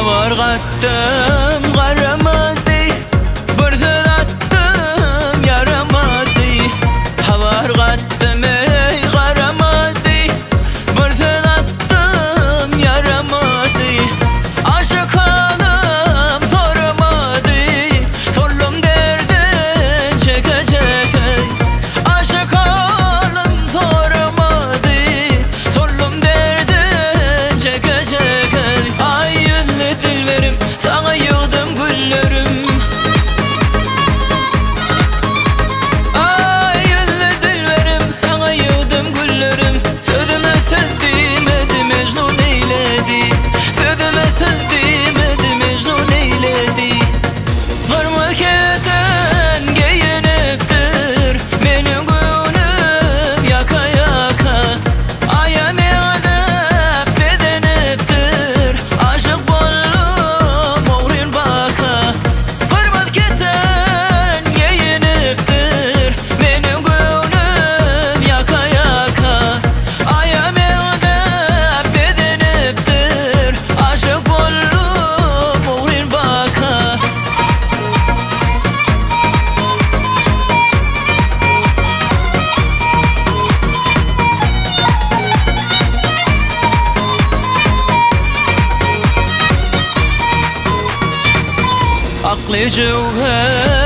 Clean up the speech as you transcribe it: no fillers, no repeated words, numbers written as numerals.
Havar kattım karamadı, bir söz attım yaramadı. Havar kattım ey karamadı, bir söz attım yaramadı. Aşık hanım sormadı, sorlum derden çeke çeke. Aşık hanım sormadı, sorlum derden çeke çeke. Ay yüzlü dilberim, sana yığdım güllerim. Ay yüzlü dilberim, sana yığdım güllerim. Sözüme söz demedi, Mecnun eyledi. Sözüme söz demedi, Mecnun eyledi. Kırmızı keten giyiniptir, benim gönlüm yaka yaka. Ayağım yanıp bedeniptir, aşık bollum oğrun baka. Kırmızı keten giyiniptir, benim gönlüm yaka yaka. Ayağım yanıp bedeniptir, aşık bollum oğrun baka. Aklı cevher